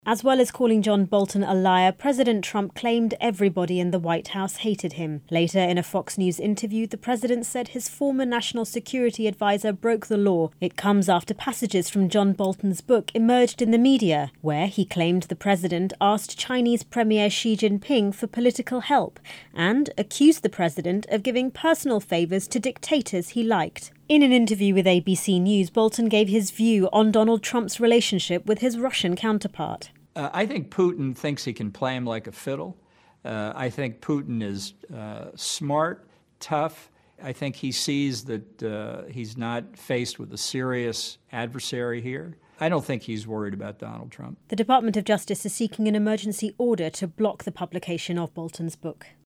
As well as calling John Bolton a liar, President Trump claimed everybody in the White House hated him. Later, in a Fox News interview, the president said his former national security advisor broke the law. It comes after passages from John Bolton's book emerged in the media, where he claimed the president asked Chinese Premier Xi Jinping for political help and accused the president of giving personal favors to dictators he liked. In an interview with ABC News, Bolton gave his view on Donald Trump's relationship with his Russian counterpart. I think Putin thinks he can play him like a fiddle. I think Putin is smart, tough. I think he sees that he's not faced with a serious adversary here. I don't think he's worried about Donald Trump. The Department of Justice is seeking an emergency order to block the publication of Bolton's book.